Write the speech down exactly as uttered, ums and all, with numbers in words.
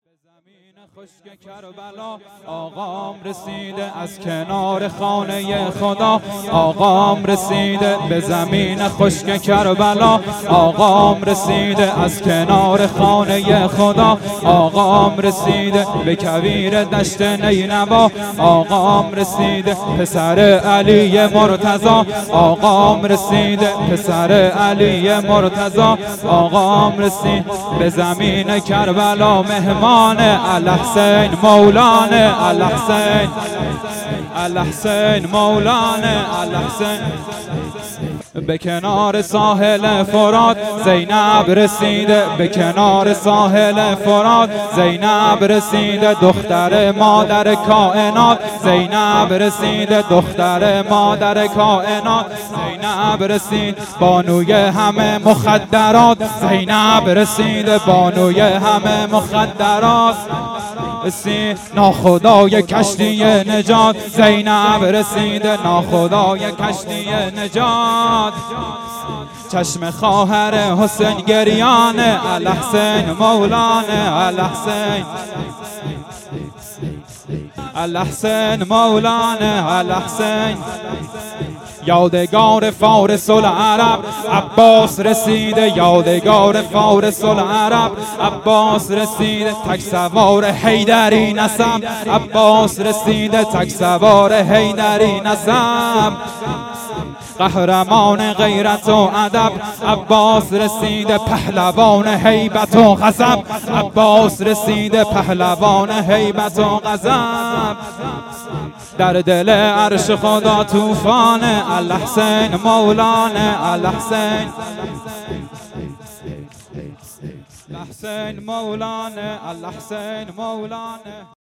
زمین خشک کربلا آقام رسیده از کنار خانه خدا. آقام رسیده به زمین خشک کربلا. آقام رسیده از کنار خانه خدا. آقام رسیده به کویر دشت نینوا. آقام رسیده پسر علی مرتضی. آقام رسیده پسر علی مرتضی. آقام رسید به زمین کربلا مهمان الحسین مولانا الحسین الحسین مولانا الحسین. به کنار ساحل فرات زینب رسیده. به کنار ساحل فرات زینب رسیده دختر مادر کائنات. زینب رسیده دختر مادر کائنات. زینب رسید بانوی همه مخدرات. زینب رسیده بانوی همه مخدرات. رسید ناخدای کشتی نجات. زینب رسیده ناخدای کشتی نجات. چشم خواهر حسین گریان الحسین مولانا الحسین الحسین مولانا الحسین. یادگار فارس العرب عباس رسیده. یادگار فارس العرب عباس رسیده تک سوار حیدری نسب. عباس رسیده تک سوار حیدری نسب. قهرمان غیرت و ادب عباس رسیده پهلوان هیبت و غضب. عباس رسیده پهلوان هیبت و غضب. در دل عرش خدا طوفان الحسین مولانا الحسین الحسین مولانا الحسین مولانا.